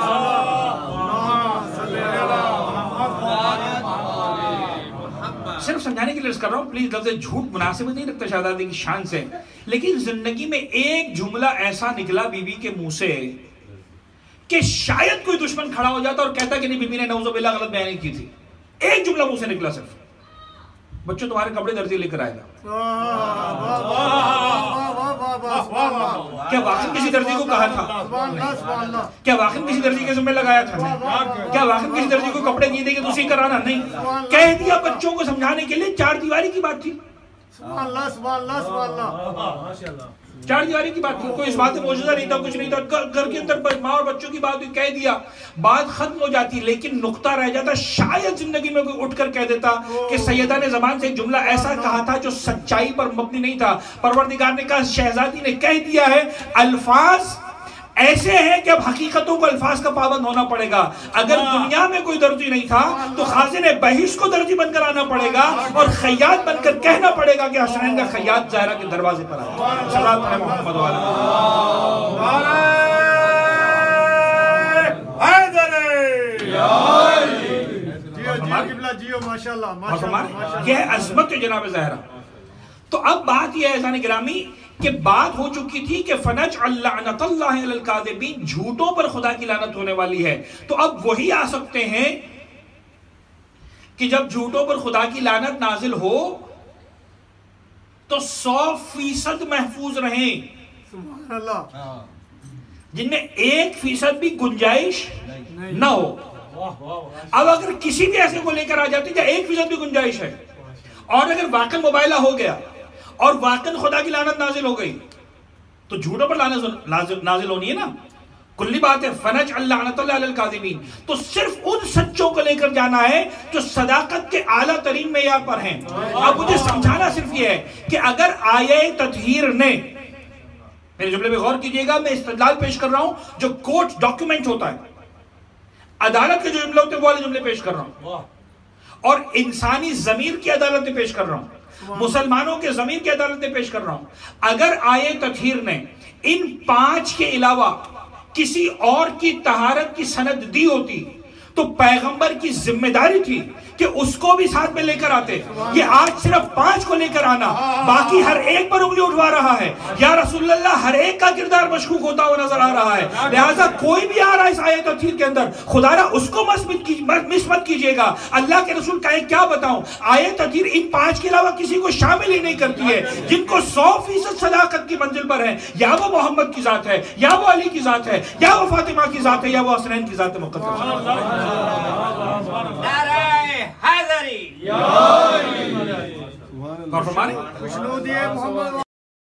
صرف سمجھانے کے لیے عرض کر رہا ہوں, پلیز لفظ جھوٹ مناسب نہیں رکھتا شہزادی کی شان سے, لیکن زندگی میں ایک جملہ ایسا نکلا بی بی کے منہ سے کہ شاید کوئی دشمن کھڑا ہو جاتا اور کہتا کہ نہیں بی بی نے نعوذ باللہ غلط بیانی کی تھی. ایک جملہ منہ سے نکلا صرف, بچوں تمہارے کپڑے درزی لے کر آئے گا. کیا واقعی کسی درزی کو کہا تھا؟ کیا واقعی کسی درزی کے ذمہ لگایا تھا؟ کیا واقعی کسی درزی کو کپڑے دیے تھے کہ تسی کرانا؟ نہیں, کہہ دیا بچوں کو سمجھانے کے لیے. چار دیواری کی بات تھی, سبحان اللہ سبحان اللہ سبحان اللہ. چار دیواری کی بات تھی, کوئی اس بات میں موجودہ نہیں تھا, کچھ نہیں تھا. گھر کے اندر ماں اور بچوں کی بات ہوئی, کہہ دیا, بات ختم ہو جاتی. لیکن نقطہ رہ جاتا, شاید زندگی میں کوئی اٹھ کر کہہ دیتا کہ سیدہ نے زبان سے ایک جملہ ایسا کہا تھا جو سچائی پر مبنی نہیں تھا. پروردگار نے کہا شہزادی نے کہہ دیا ہے, الفاظ ایسے ہیں کہ اب حقیقتوں کو الفاظ کا پابند ہونا پڑے گا. اگر دنیا میں کوئی درجی نہیں تھا تو خازن بہشت کو درجی بن کر آنا پڑے گا اور خیاط بن کر کہنا پڑے گا کہ حسنین کا خیاط زہرا کے دروازے پر آیا. صلوات علی محمد و آلہ. یہ عظمت ہے جناب زہرا. تو اب بات یہ ہے اذان گرامی کہ بات ہو چکی تھی کہ فنجعل لعنت اللہ علی الکاذبین، جھوٹوں پر خدا کی لعنت ہونے والی ہے. تو اب وہی آ سکتے ہیں کہ جب جھوٹوں پر خدا کی لعنت نازل ہو تو سو فیصد محفوظ رہیں، سبحان اللہ. جن میں ایک فیصد بھی گنجائش نہ ہو. اب اگر کسی بھی ایسے کو لے کر آ جاتے جہاں ایک فیصد بھی گنجائش ہے، اور اگر واقع مباہلہ ہو گیا اور واقع خدا کی لعنت نازل ہو گئی، تو جھوٹوں پر لعنت نازل ہونی ہے نا. کلی بات ہے فنجعل لعنت اللہ علی الکاذبین. تو صرف ان سچوں کو لے کر جانا ہے جو صداقت کے اعلیٰ ترین معیار پر ہیں. اب مجھے سمجھانا صرف یہ ہے کہ اگر آیہ تطہیر نے، میرے جملے پہ غور کیجئے گا، میں استدلال پیش کر رہا ہوں جو کورٹ ڈاکیومنٹ ہوتا ہے، عدالت کے جو جملے ہوتے ہیں وہ والے جملے پیش کر رہا ہوں، اور انسانی ضمیر کی عدالت میں پیش کر رہا ہوں، مسلمانوں کے ضمیر کی عدالت میں پیش کر رہا ہوں. اگر آیہ تطہیر نے ان پانچ کے علاوہ کسی اور کی طہارت کی سند دی ہوتی تو پیغمبر کی ذمہ داری تھی کہ اس کو بھی ساتھ میں لے کر آتے. یہ آج صرف پانچ کو لے کر آنا، باقی ہر ایک پر انگلی اٹھوا رہا ہے. یا رسول اللہ، ہر ایک کا کردار مشکوک ہوتا ہوا نظر آ رہا ہے. لہٰذا کوئی بھی آ رہا ہے اس آیت تطہیر کے اندر، خدا را اس کو مس مت کیجئے گا. اللہ کے رسول کہے کیا بتاؤں، آیت تطہیر ان پانچ کے علاوہ کسی کو شامل ہی نہیں کرتی ہے. جن کو سو فیصد صداقت کی منزل پر ہے، یا وہ محمد کی ذات ہے، یا وہ علی کی ذات ہے، یا وہ فاطمہ کی ذات ہے، یا وہ حسنین کی ذات مقدس ہے. حاضری اور فرمانے خوشنودی ہے محمد